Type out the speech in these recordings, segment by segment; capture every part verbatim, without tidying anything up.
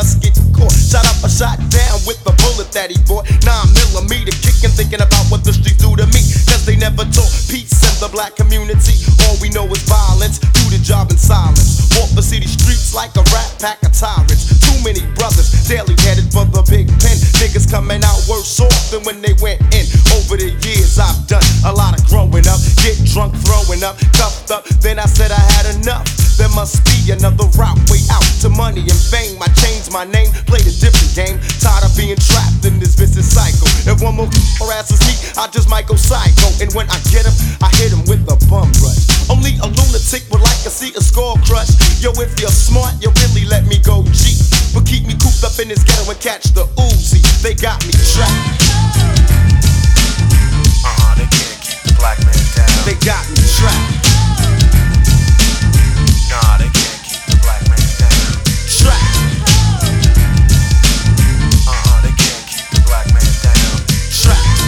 bust, get caught. Shot up or shot down with the bullet that he bought. Nine millimeter kicking, thinking about what the streets do to me. Cause they never taught peace in the black community. All we know is violence, do the job in silence. Walk the city streets like a rat pack of tyrants. Too many brothers, daily headed for the big pen. Niggas coming out worse off than when they went in. Over the years I've done a lot of growing up. Get drunk, throwing up, cuffed up. Then I said I had enough. There must be another route, way out to money and fame. I changed my name, played a different game. Tired of being trapped in this vicious cycle. If one more harasses me, I just might go psycho. And when I get him, I hit him with a bum rush. Only a lunatic would like to see a score crush. Yo, if you're smart, you really let me go G. But keep me cooped up in this ghetto and catch the Uzi. They got me trapped. Uh-uh, they can't keep the black man down. They got me trapped. Nah, they can't keep the black man down. Trapped. Uh-uh, they can't keep the black man down. Trapped.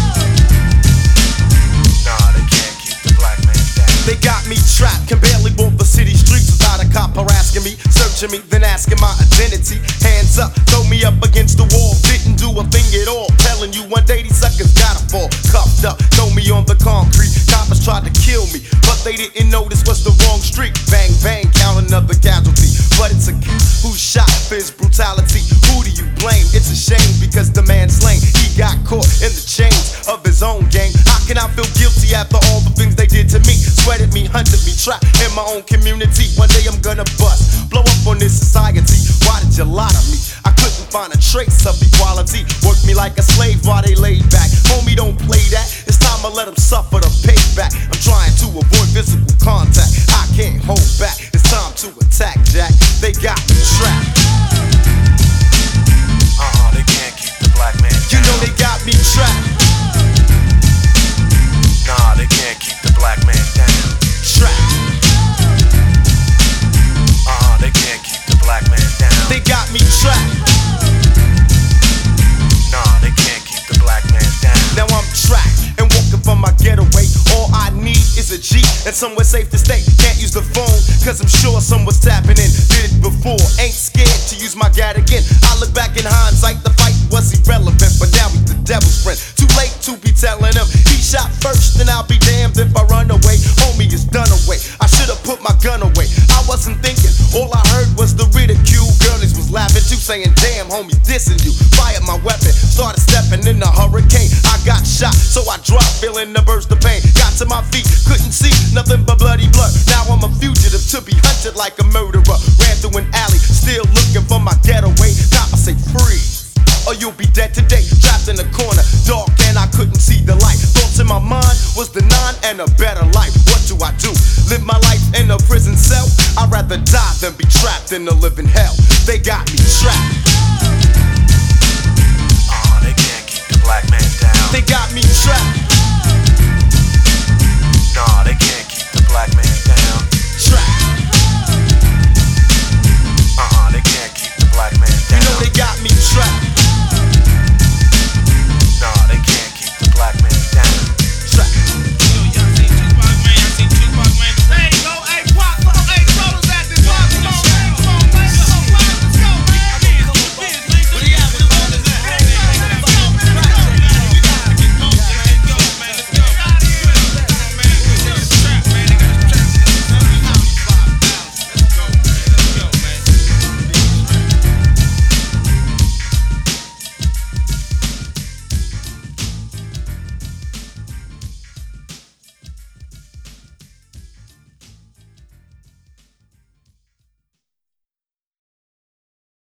Nah, they can't keep the black man down. They got me trapped, can barely walk the city streets without a cop harassing me, searching me, then asking my identity. Hands up, throw me up against the wall, didn't do a thing at all. Telling you one day these suckers gotta fall. Cuffed up, throw me on the concrete. Coppers tried to kill me, but they didn't know this was the wrong street. Bang, bang, count another casualty. But it's a kid who shot for his brutality. Who do you blame? It's a shame because the man's lame. He got caught in the chains of his own game. How can I feel guilty after all the things they did to me? Sweated me, hunted me, trapped in my own community. One day I'm gonna bust, blow up on this society. Why did you lie to me? I couldn't find a trace of equality. Worked me like a slave while they laid back. Homie, don't play that. It's time to let them suffer the payback. I'm trying to avoid physical contact. I can't hold back. It's time to attack, Jack. They got me trapped. Uh-uh, they can't keep the black man down. You know they got me trapped. Nah, they can't keep the black man down. Trapped. Uh-uh, they can't keep the black man down. They got me trapped. Nah, they can't keep the black man down. Now I'm trapped and walking from my getaway. All I need is a G and somewhere safe to stay. Can't use the phone, cause I'm sure someone's tapping in. Did it before, ain't scared to use my gat again. I look back in hindsight, the fight was irrelevant, but now he's the devil's friend. Too late to be telling him he shot first, and I'll be damned if I run away. Homie is done away. I should've put my gun away. I wasn't thinking, all I heard was the ridicule. Girlies was laughing too, saying, damn, homie, dissing you. Fired my weapon, started stepping in the hurricane. I got shot, so I dropped, feeling the burst of pain. Got to my feet, couldn't see nothing but bloody blood. Now I'm a fugitive to be hunted like a murderer. Ran through an alley, still looking for my getaway. Cop, I say freeze, or you'll be dead today. Trapped in a corner, dark and I couldn't see the light. Thoughts in my mind was the nine and a better life. What do I do? Live my life in a prison cell? I'd rather die than be trapped in a living hell. They got me trapped.